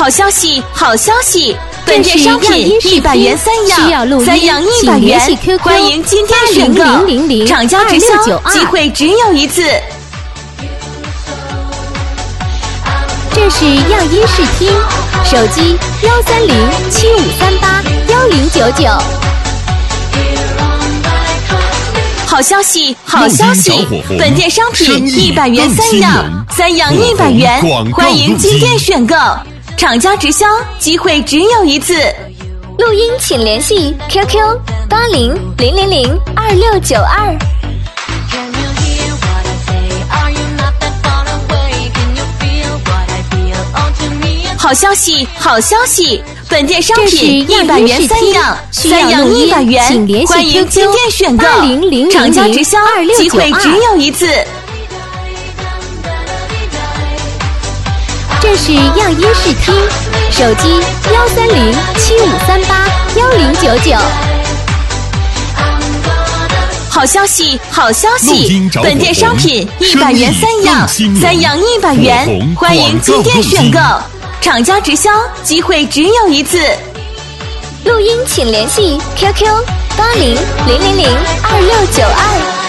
好消息，好消息！本店商品100元3样，3样100元，欢迎今天选购，厂家直销，机会只有一次。 这是样衣试听，手机13075381099。 好消息，好消息！本店商品100元3样，3样100元，欢迎今天选购，厂家直销，机会只有一次。 录音请联系 QQ8000026992。 好消息，好消息！本店商品100元3样，3样100元，欢迎今天选购，厂家直销，机会只有一次。 这是样衣试听，手机13075381099。 好消息，好消息！本店商品100元3样，3样100元，欢迎今天选购，厂家直销，机会只有一次。 录音请联系 QQ8000026992。